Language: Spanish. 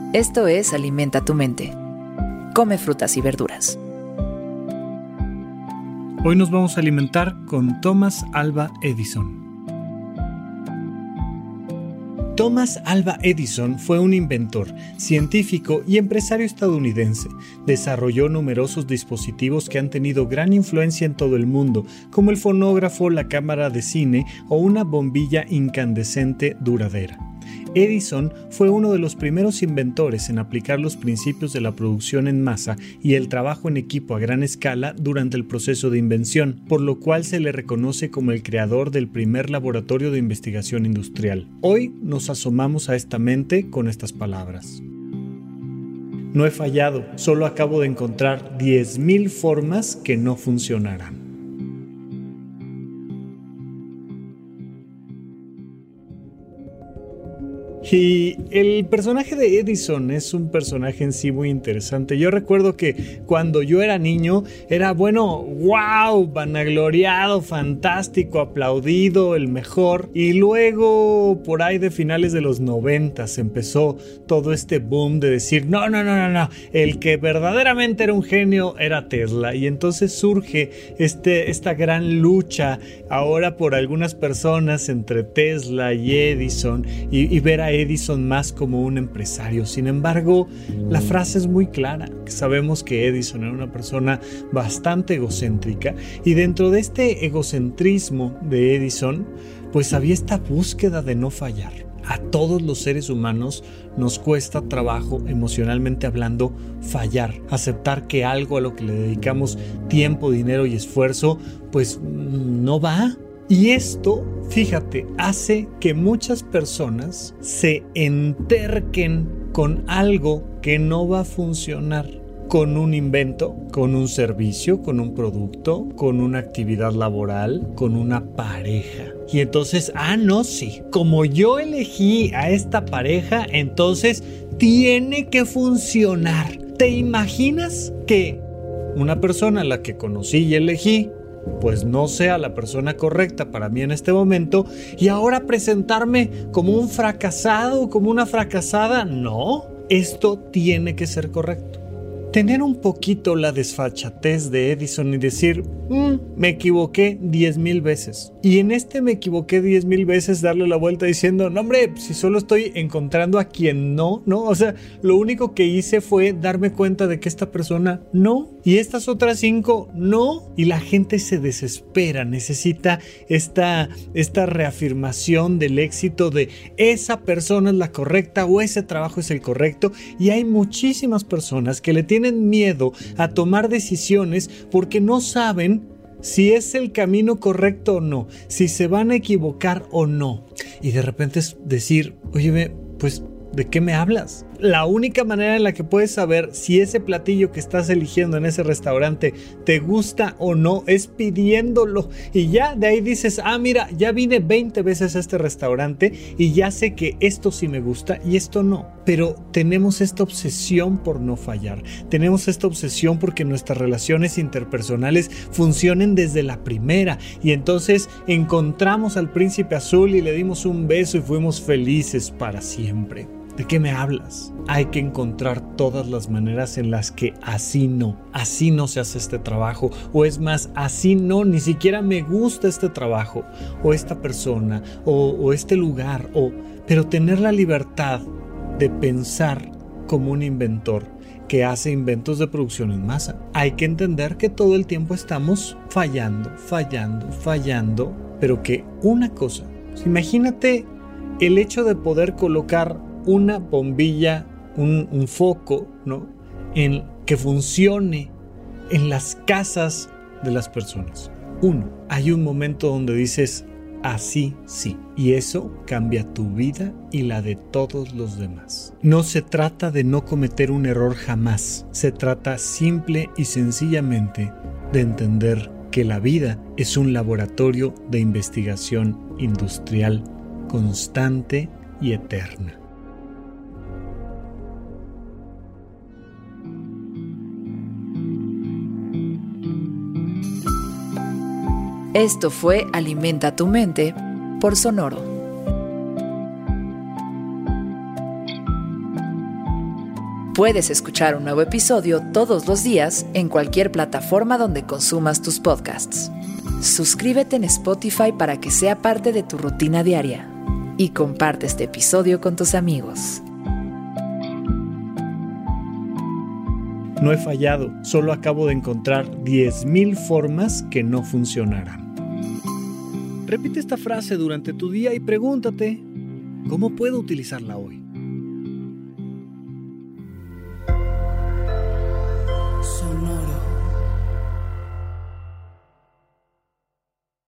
Esto es Alimenta tu mente. Come frutas y verduras. Hoy nos vamos a alimentar con Thomas Alva Edison. Thomas Alva Edison fue un inventor, científico y empresario estadounidense. Desarrolló numerosos dispositivos que han tenido gran influencia en todo el mundo, como el fonógrafo, la cámara de cine o una bombilla incandescente duradera. Edison fue uno de los primeros inventores en aplicar los principios de la producción en masa y el trabajo en equipo a gran escala durante el proceso de invención, por lo cual se le reconoce como el creador del primer laboratorio de investigación industrial. Hoy nos asomamos a esta mente con estas palabras. No he fallado, solo acabo de encontrar 10,000 formas que no funcionarán. Y el personaje de Edison es un personaje en sí muy interesante. Yo recuerdo que cuando yo era niño era wow, vanagloriado, fantástico, aplaudido, el mejor. Y luego por ahí de finales de los 90 empezó todo este boom de decir no, el que verdaderamente era un genio era Tesla. Y entonces surge esta gran lucha ahora por algunas personas entre Tesla y Edison y ver a Edison más como un empresario. Sin embargo, la frase es muy clara. Sabemos que Edison era una persona bastante egocéntrica y dentro de este egocentrismo de Edison, pues había esta búsqueda de no fallar. A todos los seres humanos nos cuesta trabajo, emocionalmente hablando, fallar, aceptar que algo a lo que le dedicamos tiempo, dinero y esfuerzo, pues no va. Y esto, fíjate, hace que muchas personas se enterquen con algo que no va a funcionar, con un invento, con un servicio, con un producto, con una actividad laboral, con una pareja. Y entonces, sí, como yo elegí a esta pareja, entonces tiene que funcionar. ¿Te imaginas que una persona a la que conocí y elegí pues no sea la persona correcta para mí en este momento y ahora presentarme como un fracasado, como una fracasada? No, esto tiene que ser correcto. Tener un poquito la desfachatez de Edison y decir, me equivoqué 10,000 veces. Y en me equivoqué 10,000 veces darle la vuelta diciendo, no hombre, si solo estoy encontrando a quien no. O sea, lo único que hice fue darme cuenta de que esta persona no. Y estas otras 5 no. Y la gente se desespera, necesita esta reafirmación del éxito de esa persona es la correcta o ese trabajo es el correcto. Y hay muchísimas personas que le tienen miedo a tomar decisiones porque no saben si es el camino correcto o no, si se van a equivocar o no. Y de repente es decir, óyeme, pues ¿de qué me hablas? La única manera en la que puedes saber si ese platillo que estás eligiendo en ese restaurante te gusta o no es pidiéndolo. Y ya de ahí dices, mira, ya vine 20 veces a este restaurante y ya sé que esto sí me gusta y esto no. Pero tenemos esta obsesión por no fallar. Tenemos esta obsesión porque nuestras relaciones interpersonales funcionen desde la primera. Y entonces encontramos al príncipe azul y le dimos un beso y fuimos felices para siempre. ¿De qué me hablas? Hay que encontrar todas las maneras en las que así no se hace este trabajo, o es más, así no, ni siquiera me gusta este trabajo, o esta persona, o este lugar, pero tener la libertad de pensar como un inventor que hace inventos de producción en masa. Hay que entender que todo el tiempo estamos fallando, pero que una cosa, imagínate el hecho de poder colocar una bombilla, un foco, ¿no? Que funcione en las casas de las personas. Hay un momento donde dices, así sí. Y eso cambia tu vida y la de todos los demás. No se trata de no cometer un error jamás. Se trata simple y sencillamente de entender que la vida es un laboratorio de investigación industrial constante y eterna. Esto fue Alimenta tu mente por Sonoro. Puedes escuchar un nuevo episodio todos los días en cualquier plataforma donde consumas tus podcasts. Suscríbete en Spotify para que sea parte de tu rutina diaria y comparte este episodio con tus amigos. No he fallado, solo acabo de encontrar 10,000 formas que no funcionarán. Repite esta frase durante tu día y pregúntate, ¿cómo puedo utilizarla hoy?